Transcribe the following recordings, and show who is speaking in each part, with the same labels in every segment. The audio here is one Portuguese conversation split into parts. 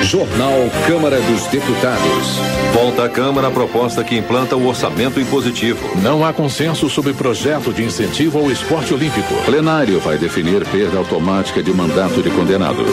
Speaker 1: Jornal Câmara dos Deputados.
Speaker 2: Volta à Câmara a proposta que implanta o orçamento impositivo.
Speaker 3: Não há consenso sobre projeto de incentivo ao esporte olímpico.
Speaker 4: Plenário vai definir perda automática de mandato de condenados.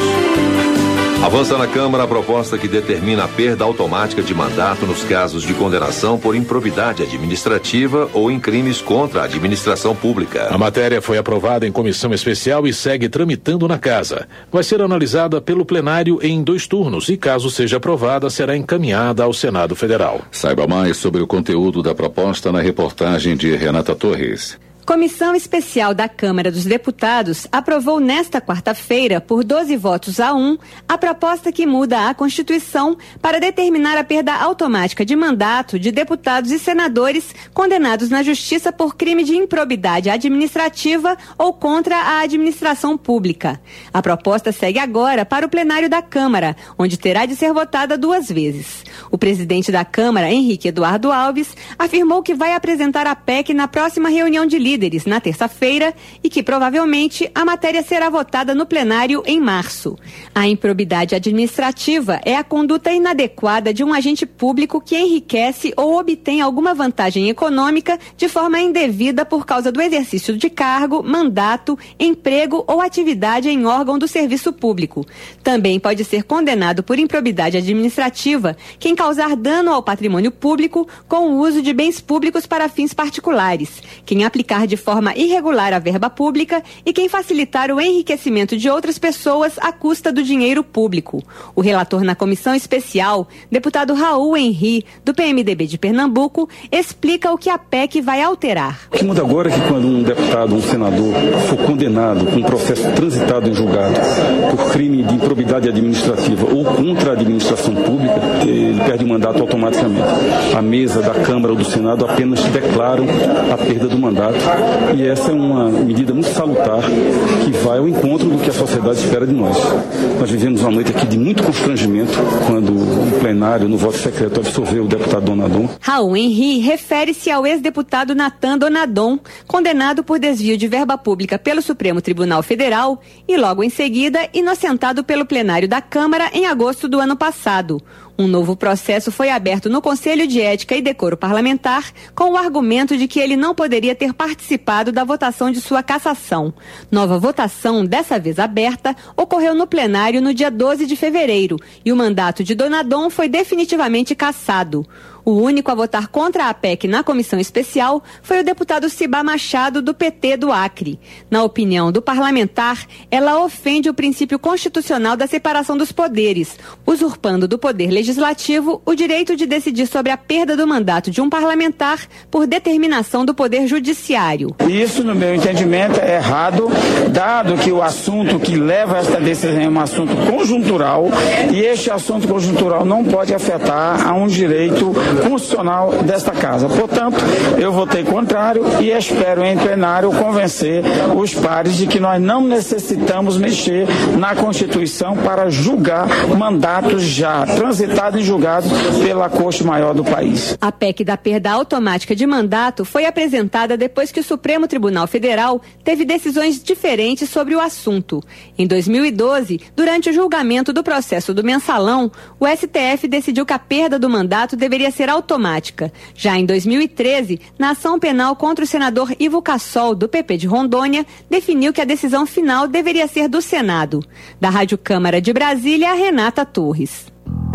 Speaker 2: Avança na Câmara a proposta que determina a perda automática de mandato nos casos de condenação por improbidade administrativa ou em crimes contra a administração pública.
Speaker 3: A matéria foi aprovada em comissão especial e segue tramitando na Casa. Vai ser analisada pelo plenário em 2 turnos e, caso seja aprovada, será encaminhada ao Senado Federal.
Speaker 4: Saiba mais sobre o conteúdo da proposta na reportagem de Renata Torres.
Speaker 5: Comissão Especial da Câmara dos Deputados aprovou nesta quarta-feira, por 12 votos a 1, a proposta que muda a Constituição para determinar a perda automática de mandato de deputados e senadores condenados na Justiça por crime de improbidade administrativa ou contra a administração pública. A proposta segue agora para o plenário da Câmara, onde terá de ser votada 2 vezes. O presidente da Câmara, Henrique Eduardo Alves, afirmou que vai apresentar a PEC na próxima reunião de líderes na terça-feira e que provavelmente a matéria será votada no plenário em março. A improbidade administrativa é a conduta inadequada de um agente público que enriquece ou obtém alguma vantagem econômica de forma indevida por causa do exercício de cargo, mandato, emprego ou atividade em órgão do serviço público. Também pode ser condenado por improbidade administrativa quem causar dano ao patrimônio público com o uso de bens públicos para fins particulares, quem aplicar de forma irregular a verba pública e quem facilitar o enriquecimento de outras pessoas à custa do dinheiro público. O relator na comissão especial, deputado Raul Henri, do PMDB de Pernambuco, explica o que a PEC vai alterar.
Speaker 6: O que muda agora é que quando um deputado, um senador, for condenado com um processo transitado em julgado por crime de improbidade administrativa ou contra a administração pública, ele perde o mandato automaticamente. A mesa da Câmara ou do Senado apenas declaram a perda do mandato. E essa é uma medida muito salutar que vai ao encontro do que a sociedade espera de nós. Nós vivemos uma noite aqui de muito constrangimento quando o plenário, no voto secreto, absolveu o deputado Donadon.
Speaker 5: Raul Henri refere-se ao ex-deputado Natan Donadon, condenado por desvio de verba pública pelo Supremo Tribunal Federal e, logo em seguida, inocentado pelo plenário da Câmara em agosto do ano passado. Um novo processo foi aberto no Conselho de Ética e Decoro Parlamentar com o argumento de que ele não poderia ter participado da votação de sua cassação. Nova votação, dessa vez aberta, ocorreu no plenário no dia 12 de fevereiro e o mandato de Donadon foi definitivamente cassado. O único a votar contra a PEC na comissão especial foi o deputado Cibá Machado, do PT do Acre. Na opinião do parlamentar, ela ofende o princípio constitucional da separação dos poderes, usurpando do poder legislativo o direito de decidir sobre a perda do mandato de um parlamentar por determinação do poder judiciário.
Speaker 7: Isso, no meu entendimento, é errado, dado que o assunto que leva a esta decisão é um assunto conjuntural e este assunto conjuntural não pode afetar a um direito constitucional desta casa. Portanto, eu votei contrário e espero em plenário convencer os pares de que nós não necessitamos mexer na Constituição para julgar mandatos já transitados e julgados pela Corte Maior do país.
Speaker 5: A PEC da perda automática de mandato foi apresentada depois que o Supremo Tribunal Federal teve decisões diferentes sobre o assunto. Em 2012, durante o julgamento do processo do Mensalão, o STF decidiu que a perda do mandato deveria ser automática. Já em 2013, na ação penal contra o senador Ivo Cassol, do PP de Rondônia, definiu que a decisão final deveria ser do Senado. Da Rádio Câmara de Brasília, Renata Torres.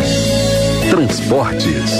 Speaker 1: Transportes.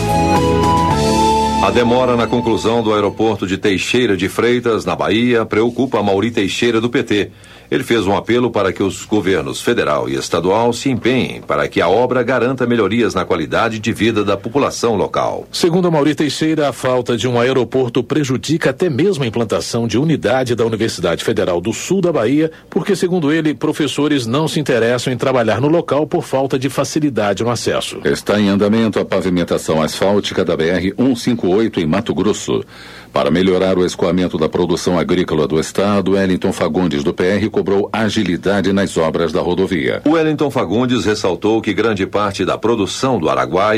Speaker 2: A demora na conclusão do aeroporto de Teixeira de Freitas, na Bahia, preocupa Mauri Teixeira, do PT. Ele fez um apelo para que os governos federal e estadual se empenhem para que a obra garanta melhorias na qualidade de vida da população local.
Speaker 3: Segundo Mauri Teixeira, a falta de um aeroporto prejudica até mesmo a implantação de unidade da Universidade Federal do Sul da Bahia, porque, segundo ele, professores não se interessam em trabalhar no local por falta de facilidade no acesso.
Speaker 4: Está em andamento a pavimentação asfáltica da BR-158 em Mato Grosso. Para melhorar o escoamento da produção agrícola do estado, Wellington Fagundes, do PR, cobrou agilidade nas obras da rodovia.
Speaker 2: O Wellington Fagundes ressaltou que grande parte da produção do Araguaia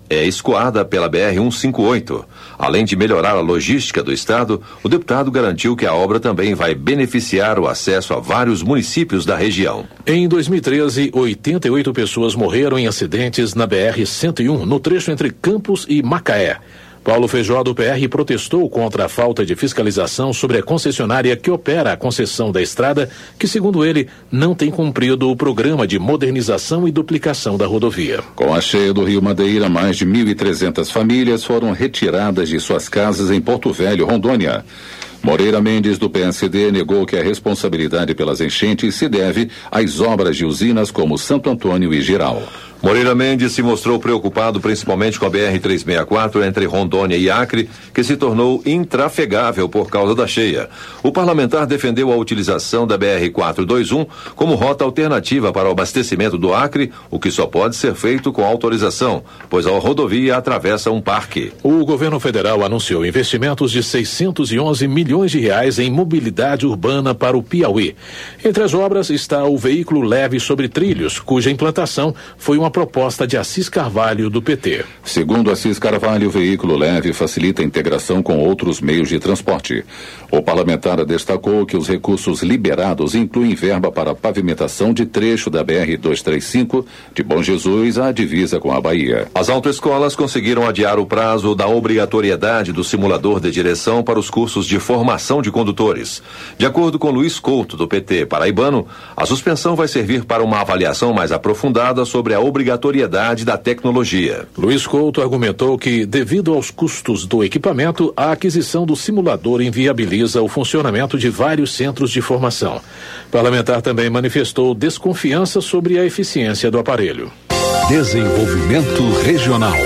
Speaker 2: é escoada pela BR-158. Além de melhorar a logística do estado, o deputado garantiu que a obra também vai beneficiar o acesso a vários municípios da região.
Speaker 3: Em 2013, 88 pessoas morreram em acidentes na BR-101, no trecho entre Campos e Macaé. Paulo Feijó, do PR, protestou contra a falta de fiscalização sobre a concessionária que opera a concessão da estrada, que, segundo ele, não tem cumprido o programa de modernização e duplicação da rodovia.
Speaker 4: Com a cheia do Rio Madeira, mais de 1.300 famílias foram retiradas de suas casas em Porto Velho, Rondônia. Moreira Mendes, do PSD, negou que a responsabilidade pelas enchentes se deve às obras de usinas como Santo Antônio e Giral.
Speaker 2: Moreira Mendes se mostrou preocupado principalmente com a BR-364 entre Rondônia e Acre, que se tornou intrafegável por causa da cheia. O parlamentar defendeu a utilização da BR-421 como rota alternativa para o abastecimento do Acre, o que só pode ser feito com autorização, pois a rodovia atravessa um parque.
Speaker 3: O governo federal anunciou investimentos de 611 milhões de reais em mobilidade urbana para o Piauí. Entre as obras está o veículo leve sobre trilhos, cuja implantação foi uma proposta de Assis Carvalho, do PT.
Speaker 4: Segundo Assis Carvalho, o veículo leve facilita a integração com outros meios de transporte. O parlamentar destacou que os recursos liberados incluem verba para a pavimentação de trecho da BR-235 de Bom Jesus à divisa com a Bahia.
Speaker 2: As autoescolas conseguiram adiar o prazo da obrigatoriedade do simulador de direção para os cursos de formação de condutores. De acordo com Luiz Couto, do PT paraibano, a suspensão vai servir para uma avaliação mais aprofundada sobre a obrigatoriedade da tecnologia.
Speaker 3: Luiz Couto argumentou que, devido aos custos do equipamento, a aquisição do simulador inviabiliza o funcionamento de vários centros de formação. O parlamentar também manifestou desconfiança sobre a eficiência do aparelho.
Speaker 1: Desenvolvimento Regional.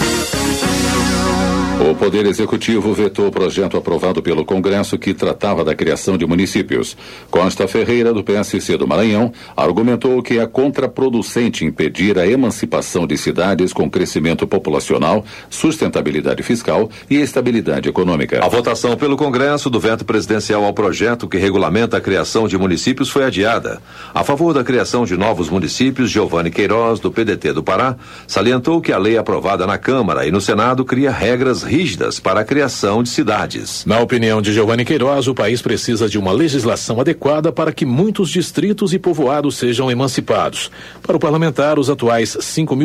Speaker 4: O Poder Executivo vetou o projeto aprovado pelo Congresso que tratava da criação de municípios. Costa Ferreira, do PSC do Maranhão, argumentou que é contraproducente impedir a emancipação de cidades com crescimento populacional, sustentabilidade fiscal e estabilidade econômica.
Speaker 2: A votação pelo Congresso do veto presidencial ao projeto que regulamenta a criação de municípios foi adiada. A favor da criação de novos municípios, Giovanni Queiroz, do PDT do Pará, salientou que a lei aprovada na Câmara e no Senado cria regras rígidas para a criação de cidades.
Speaker 3: Na opinião de Giovanni Queiroz, o país precisa de uma legislação adequada para que muitos distritos e povoados sejam emancipados. Para o parlamentar, os atuais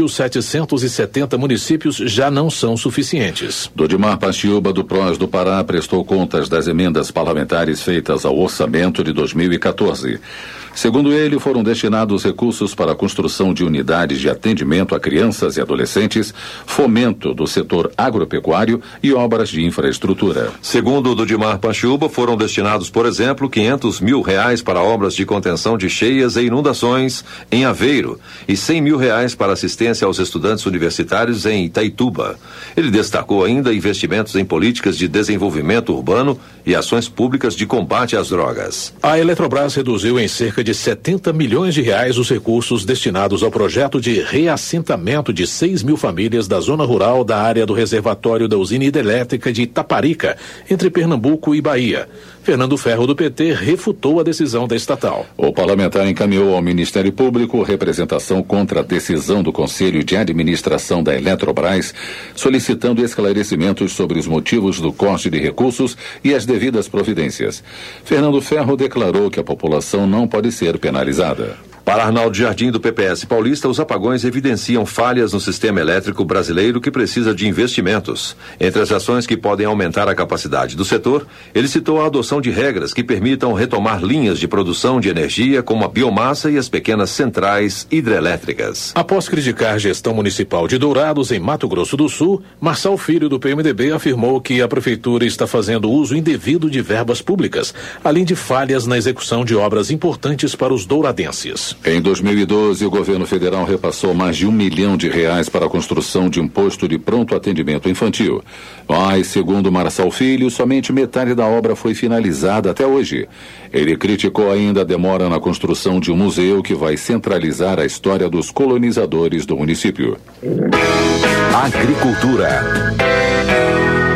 Speaker 3: 5.770 municípios já não são suficientes.
Speaker 4: Dodimar Pastiúba, do PROS do Pará, prestou contas das emendas parlamentares feitas ao orçamento de 2014. Segundo ele, foram destinados recursos para a construção de unidades de atendimento a crianças e adolescentes, fomento do setor agropecuário e obras de infraestrutura.
Speaker 2: Segundo Dodimar Pastiúba, foram destinados, por exemplo, R$500 mil para obras de contenção de cheias e inundações em Aveiro e R$100 mil para assistência aos estudantes universitários em Itaituba. Ele destacou ainda investimentos em políticas de desenvolvimento urbano e ações públicas de combate às drogas.
Speaker 3: A Eletrobras reduziu em cerca de R$70 milhões os recursos destinados ao projeto de reassentamento de 6 mil famílias da zona rural da área do reservatório da usina hidrelétrica de Itaparica, entre Pernambuco e Bahia. Fernando Ferro, do PT, refutou a decisão da estatal.
Speaker 4: O parlamentar encaminhou ao Ministério Público representação contra a decisão do Conselho de Administração da Eletrobras, solicitando esclarecimentos sobre os motivos do corte de recursos e as devidas providências. Fernando Ferro declarou que a população não pode ser penalizada.
Speaker 2: Para Arnaldo Jardim, do PPS Paulista, os apagões evidenciam falhas no sistema elétrico brasileiro que precisa de investimentos. Entre as ações que podem aumentar a capacidade do setor, ele citou a adoção de regras que permitam retomar linhas de produção de energia como a biomassa e as pequenas centrais hidrelétricas.
Speaker 3: Após criticar a gestão municipal de Dourados, em Mato Grosso do Sul, Marçal Filho, do PMDB, afirmou que a prefeitura está fazendo uso indevido de verbas públicas, além de falhas na execução de obras importantes para os douradenses.
Speaker 4: Em 2012, o governo federal repassou mais de R$1 milhão para a construção de um posto de pronto atendimento infantil. Mas, segundo Marçal Filho, somente metade da obra foi finalizada até hoje. Ele criticou ainda a demora na construção de um museu que vai centralizar a história dos colonizadores do município.
Speaker 1: Agricultura.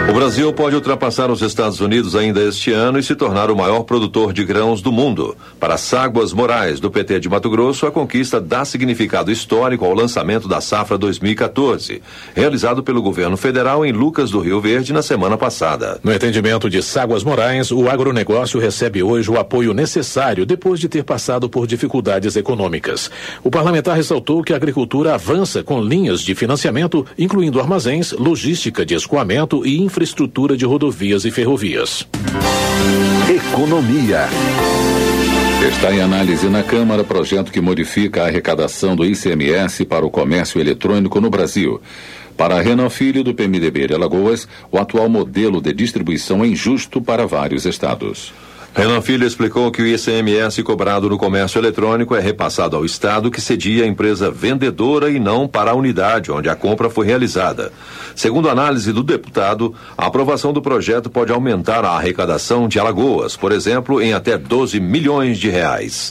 Speaker 2: O Brasil pode ultrapassar os Estados Unidos ainda este ano e se tornar o maior produtor de grãos do mundo. Para Ságuas Moraes, do PT de Mato Grosso, a conquista dá significado histórico ao lançamento da safra 2014, realizado pelo governo federal em Lucas do Rio Verde na semana passada.
Speaker 3: No entendimento de Ságuas Moraes, o agronegócio recebe hoje o apoio necessário depois de ter passado por dificuldades econômicas. O parlamentar ressaltou que a agricultura avança com linhas de financiamento, incluindo armazéns, logística de escoamento e infraestrutura de rodovias e ferrovias.
Speaker 1: Economia.
Speaker 4: Está em análise na Câmara projeto que modifica a arrecadação do ICMS para o comércio eletrônico no Brasil. Para Renan Filho, do PMDB de Alagoas, o atual modelo de distribuição é injusto para vários estados.
Speaker 2: Renan Filho explicou que o ICMS cobrado no comércio eletrônico é repassado ao Estado, que cedia a empresa vendedora e não para a unidade onde a compra foi realizada. Segundo a análise do deputado, a aprovação do projeto pode aumentar a arrecadação de Alagoas, por exemplo, em até 12 milhões de reais.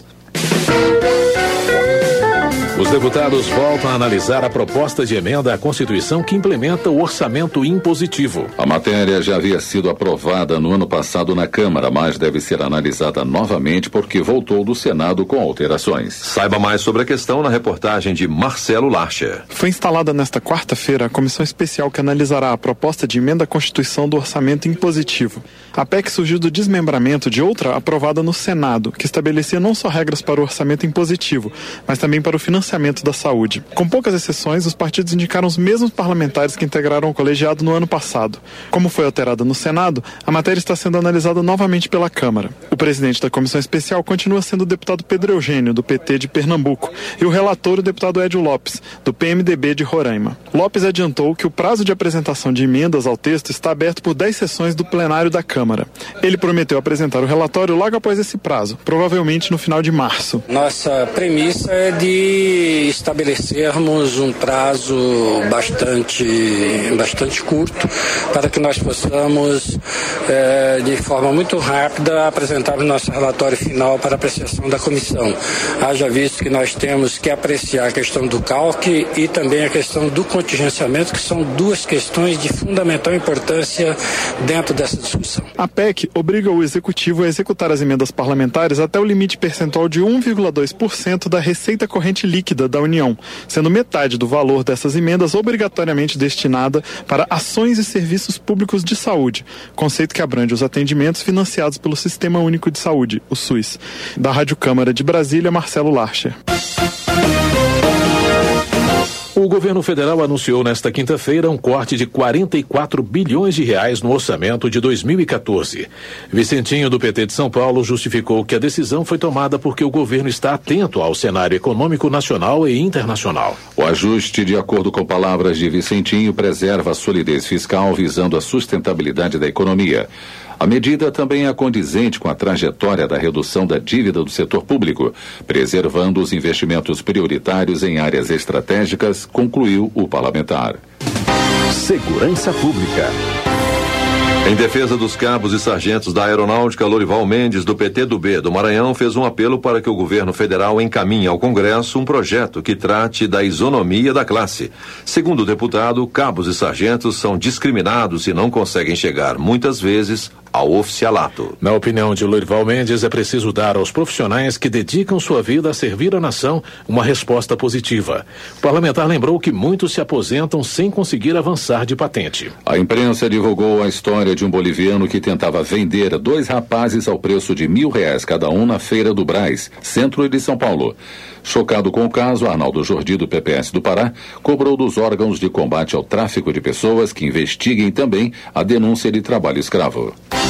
Speaker 3: Os deputados voltam a analisar a proposta de emenda à Constituição que implementa o orçamento impositivo.
Speaker 4: A matéria já havia sido aprovada no ano passado na Câmara, mas deve ser analisada novamente porque voltou do Senado com alterações.
Speaker 2: Saiba mais sobre a questão na reportagem de Marcelo Larcher.
Speaker 8: Foi instalada nesta quarta-feira a comissão especial que analisará a proposta de emenda à Constituição do orçamento impositivo. A PEC surgiu do desmembramento de outra aprovada no Senado, que estabelecia não só regras para o orçamento impositivo, mas também para o financiamento da saúde. Com poucas exceções, os partidos indicaram os mesmos parlamentares que integraram o colegiado no ano passado. Como foi alterada no Senado, a matéria está sendo analisada novamente pela Câmara. O presidente da comissão especial continua sendo o deputado Pedro Eugênio, do PT de Pernambuco, e o relator, o deputado Edio Lopes, do PMDB de Roraima. Lopes adiantou que o prazo de apresentação de emendas ao texto está aberto por 10 sessões do plenário da Câmara. Ele prometeu apresentar o relatório logo após esse prazo, provavelmente no final de março.
Speaker 9: Nossa premissa é de estabelecermos um prazo bastante curto para que nós possamos, de forma muito rápida, apresentar o nosso relatório final para apreciação da comissão. Haja visto que nós temos que apreciar a questão do CALC e também a questão do contingenciamento, que são duas questões de fundamental importância dentro dessa discussão.
Speaker 8: A PEC obriga o Executivo a executar as emendas parlamentares até o limite percentual de 1,2% da receita corrente líquida da União, sendo metade do valor dessas emendas obrigatoriamente destinada para ações e serviços públicos de saúde, conceito que abrange os atendimentos financiados pelo Sistema Único de Saúde, o SUS. Da Rádio Câmara de Brasília, Marcelo Larcher.
Speaker 3: O governo federal anunciou nesta quinta-feira um corte de 44 bilhões de reais no orçamento de 2014. Vicentinho, do PT de São Paulo, justificou que a decisão foi tomada porque o governo está atento ao cenário econômico nacional e internacional.
Speaker 4: O ajuste, de acordo com palavras de Vicentinho, preserva a solidez fiscal visando a sustentabilidade da economia. A medida também é condizente com a trajetória da redução da dívida do setor público, preservando os investimentos prioritários em áreas estratégicas, concluiu o parlamentar.
Speaker 1: Segurança Pública.
Speaker 2: Em defesa dos cabos e sargentos da Aeronáutica, Lorival Mendes, do PTdoB do Maranhão, fez um apelo para que o governo federal encaminhe ao Congresso um projeto que trate da isonomia da classe. Segundo o deputado, cabos e sargentos são discriminados e não conseguem chegar, muitas vezes, ao oficialato.
Speaker 3: Na opinião de Lorival Mendes, é preciso dar aos profissionais que dedicam sua vida a servir a nação uma resposta positiva. O parlamentar lembrou que muitos se aposentam sem conseguir avançar de patente.
Speaker 4: A imprensa divulgou a história de um boliviano que tentava vender 2 rapazes ao preço de R$1.000 cada um na Feira do Brás, centro de São Paulo. Chocado com o caso, Arnaldo Jordi, do PPS do Pará, cobrou dos órgãos de combate ao tráfico de pessoas que investiguem também a denúncia de trabalho escravo.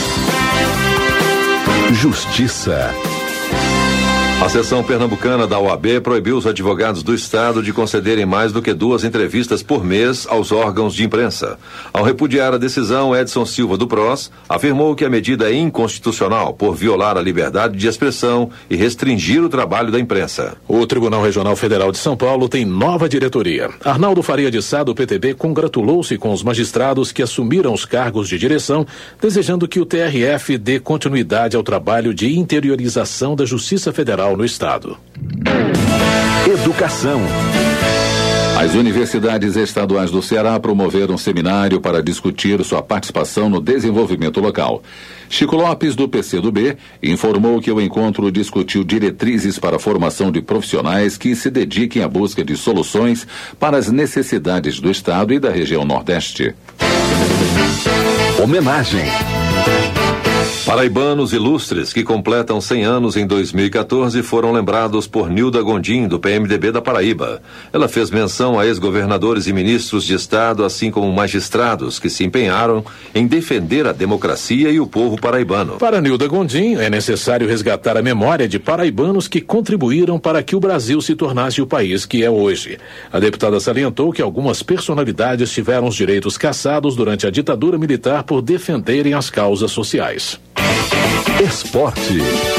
Speaker 1: Justiça.
Speaker 2: A seção pernambucana da OAB proibiu os advogados do Estado de concederem mais do que 2 entrevistas por mês aos órgãos de imprensa. Ao repudiar a decisão, Edson Silva, do PROS, afirmou que a medida é inconstitucional por violar a liberdade de expressão e restringir o trabalho da imprensa.
Speaker 3: O Tribunal Regional Federal de São Paulo tem nova diretoria. Arnaldo Faria de Sá, do PTB, congratulou-se com os magistrados que assumiram os cargos de direção, desejando que o TRF dê continuidade ao trabalho de interiorização da Justiça Federal no Estado.
Speaker 1: Educação.
Speaker 4: As universidades estaduais do Ceará promoveram um seminário para discutir sua participação no desenvolvimento local. Chico Lopes, do PCdoB, informou que o encontro discutiu diretrizes para a formação de profissionais que se dediquem à busca de soluções para as necessidades do Estado e da região Nordeste.
Speaker 1: Homenagem.
Speaker 2: Paraibanos ilustres que completam 100 anos em 2014 foram lembrados por Nilda Gondim, do PMDB da Paraíba. Ela fez menção a ex-governadores e ministros de Estado, assim como magistrados que se empenharam em defender a democracia e o povo paraibano.
Speaker 3: Para Nilda Gondim, é necessário resgatar a memória de paraibanos que contribuíram para que o Brasil se tornasse o país que é hoje. A deputada salientou que algumas personalidades tiveram os direitos cassados durante a ditadura militar por defenderem as causas sociais.
Speaker 1: Esporte.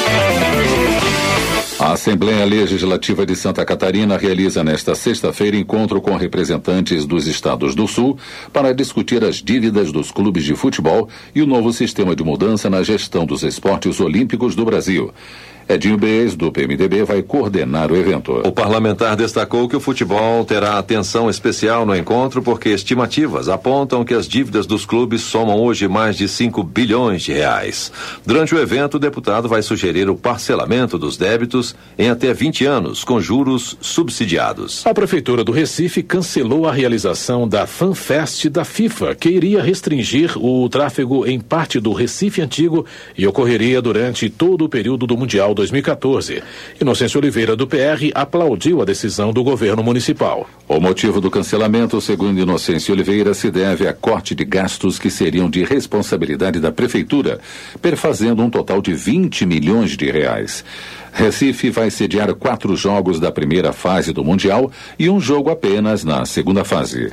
Speaker 4: A Assembleia Legislativa de Santa Catarina realiza nesta sexta-feira encontro com representantes dos estados do Sul para discutir as dívidas dos clubes de futebol e o novo sistema de mudança na gestão dos esportes olímpicos do Brasil. Edinho Beis, do PMDB, vai coordenar o evento.
Speaker 2: O parlamentar destacou que o futebol terá atenção especial no encontro porque estimativas apontam que as dívidas dos clubes somam hoje mais de 5 bilhões de reais. Durante o evento, o deputado vai sugerir o parcelamento dos débitos em até 20 anos, com juros subsidiados.
Speaker 3: A Prefeitura do Recife cancelou a realização da FanFest da FIFA, que iria restringir o tráfego em parte do Recife Antigo e ocorreria durante todo o período do Mundial 2014. Inocêncio Oliveira, do PR, aplaudiu a decisão do governo municipal.
Speaker 4: O motivo do cancelamento, segundo Inocêncio Oliveira, se deve a corte de gastos que seriam de responsabilidade da Prefeitura, perfazendo um total de 20 milhões de reais. Recife vai sediar 4 jogos da primeira fase do Mundial e um jogo apenas na segunda fase.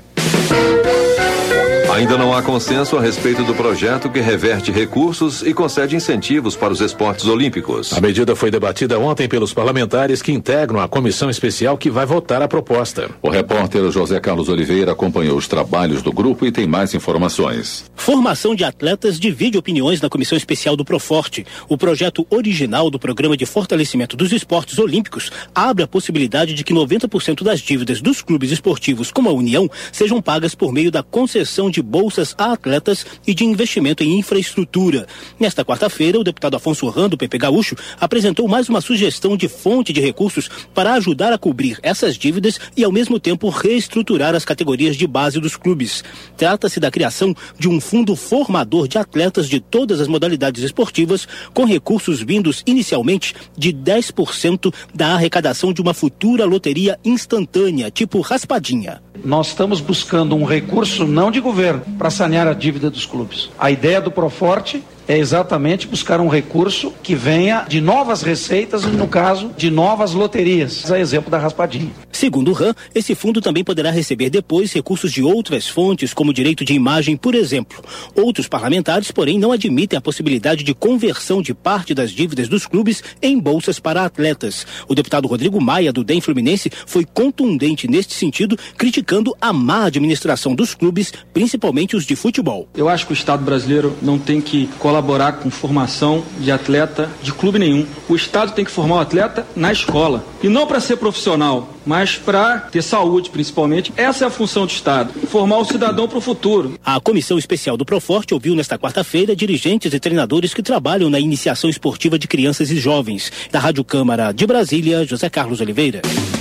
Speaker 2: Ainda não há consenso a respeito do projeto que reverte recursos e concede incentivos para os esportes olímpicos.
Speaker 3: A medida foi debatida ontem pelos parlamentares que integram a comissão especial que vai votar a proposta.
Speaker 4: O repórter José Carlos Oliveira acompanhou os trabalhos do grupo e tem mais informações.
Speaker 10: Formação de atletas divide opiniões na comissão especial do Proforte. O projeto original do Programa de Fortalecimento dos Esportes Olímpicos abre a possibilidade de que 90% das dívidas dos clubes esportivos, como a União, sejam pagas por meio da concessão de bolsas a atletas e de investimento em infraestrutura. Nesta quarta-feira, o deputado Afonso Ram, do PP Gaúcho, apresentou mais uma sugestão de fonte de recursos para ajudar a cobrir essas dívidas e, ao mesmo tempo, reestruturar as categorias de base dos clubes. Trata-se da criação de um fundo formador de atletas de todas as modalidades esportivas, com recursos vindos inicialmente de 10% da arrecadação de uma futura loteria instantânea, tipo raspadinha.
Speaker 11: Nós estamos buscando um recurso não de governo para sanear a dívida dos clubes. A ideia do Proforte é exatamente buscar um recurso que venha de novas receitas e, no caso, de novas loterias. A exemplo da raspadinha.
Speaker 10: Segundo o RAM, esse fundo também poderá receber depois recursos de outras fontes, como direito de imagem, por exemplo. Outros parlamentares, porém, não admitem a possibilidade de conversão de parte das dívidas dos clubes em bolsas para atletas. O deputado Rodrigo Maia, do DEM Fluminense, foi contundente neste sentido, criticando a má administração dos clubes, principalmente os de futebol.
Speaker 12: Eu acho que o Estado brasileiro não tem que colaborar com formação de atleta de clube nenhum. O Estado tem que formar o atleta na escola. E não para ser profissional, mas para ter saúde, principalmente. Essa é a função do Estado, formar o cidadão para o futuro.
Speaker 10: A comissão especial do Proforte ouviu nesta quarta-feira dirigentes e treinadores que trabalham na iniciação esportiva de crianças e jovens. Da Rádio Câmara de Brasília, José Carlos Oliveira.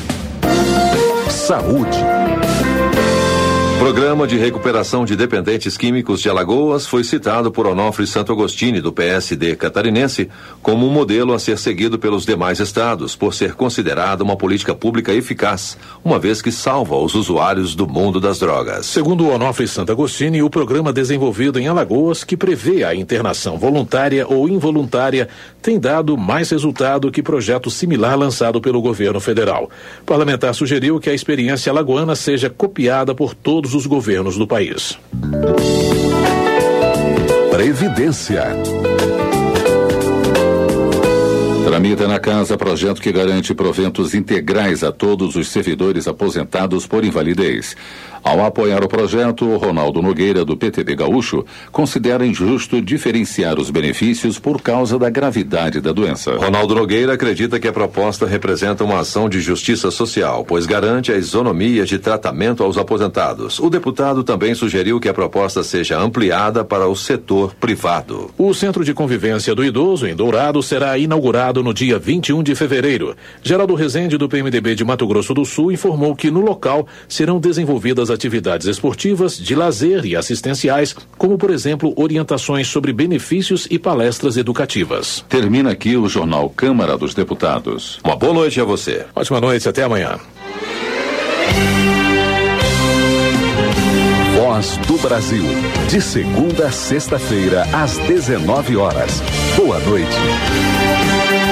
Speaker 1: Saúde.
Speaker 2: Programa de recuperação de dependentes químicos de Alagoas foi citado por Onofre Santo Agostini, do PSD catarinense, como um modelo a ser seguido pelos demais estados, por ser considerado uma política pública eficaz, uma vez que salva os usuários do mundo das drogas.
Speaker 3: Segundo o Onofre Santo Agostini, o programa desenvolvido em Alagoas, que prevê a internação voluntária ou involuntária, tem dado mais resultado que projeto similar lançado pelo governo federal. O parlamentar sugeriu que a experiência alagoana seja copiada por todos os governos do país.
Speaker 1: Previdência.
Speaker 4: Tramita na casa projeto que garante proventos integrais a todos os servidores aposentados por invalidez. Ao apoiar o projeto, Ronaldo Nogueira, do PTB Gaúcho, considera injusto diferenciar os benefícios por causa da gravidade da doença.
Speaker 2: Ronaldo Nogueira acredita que a proposta representa uma ação de justiça social, pois garante a isonomia de tratamento aos aposentados. O deputado também sugeriu que a proposta seja ampliada para o setor privado.
Speaker 3: O Centro de Convivência do Idoso, em Dourado, será inaugurado no dia 21 de fevereiro. Geraldo Rezende, do PMDB de Mato Grosso do Sul, informou que no local serão desenvolvidas atividades esportivas, de lazer e assistenciais, como, por exemplo, orientações sobre benefícios e palestras educativas.
Speaker 4: Termina aqui o Jornal Câmara dos Deputados.
Speaker 2: Uma boa noite a você.
Speaker 3: Ótima noite, até amanhã.
Speaker 1: Voz do Brasil, de segunda a sexta-feira, às 19 horas. Boa noite.